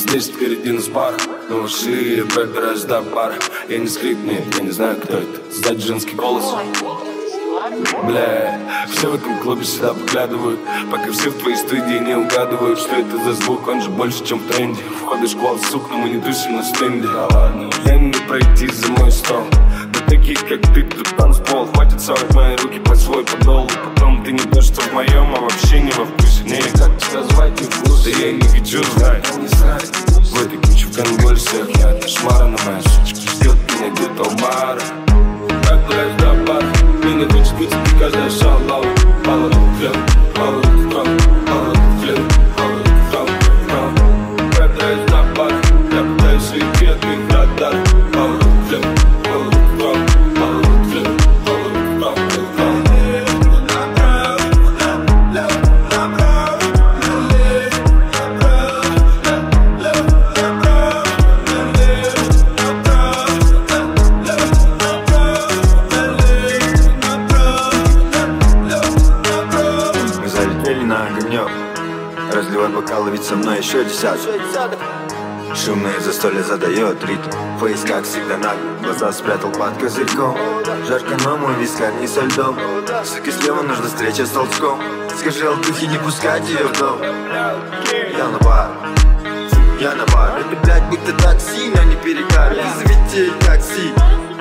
здесь впереди нас пара. Но уши пробираюсь до пара. Я не скрип, нет, я не знаю, кто это. Сзади женский голос. Бля, все в этом клубе сюда поглядывают, пока все в твоей студии не угадывают, что это за звук, он же больше, чем в тренде. Входишь в класс, сук, но мы не тусим на стенде. Я не пройти за мой стол. Да таких, как ты, тут танцпол. Хватит совать мои руки под свой подол. Потом ты не то, что в моем, а вообще не во вкусе. Не, как тебя звать, не вкус. Да я не хочу знать, не знаю. В этой куче в конвульсиях я кошмара, но моя сучка ждет меня где-то у бара. Пробираюсь до бара. Меня хочет выцепить каждая шалава. Палат флем, палат фрам, палат флем, палат фрам, фрам. Пробираюсь до бара. Я пытаюсь уйти от их радар. Палат флем, палат фрам, палат флем, палат фрам, фрам. Разливай бокалы, ведь со мной еще десяток. Шумное застолье задает ритм. Фейс, как всегда, нагло, глаза спрятал под козырьком. Жарко, но мой вискарь не со льдом. Сука, слева нужна встреча с толчком. Скажи Алтухе не пускать ее в дом. Я на бар, это, блядь, будто такси, но не перекар. Вызовите такси.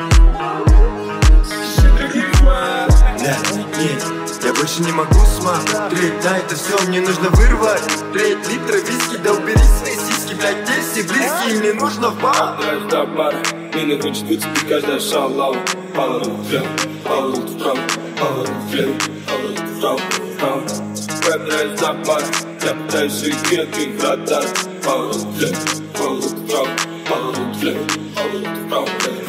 Я больше не могу смотреть на это все, мне нужно вырвать 3 литра виски, да убери свои сиськи, блядь, здесь все близкие, мне нужно в бар. Пробираюсь до бара, меня хочет выцепить каждая шалава. Палат флем, палат фрам, палат флем, палат фрам, фрам. Пробираюсь до бара, я пытаюсь уйти от их радар. Палат флем, палат фрам, палат флем, палат фрам.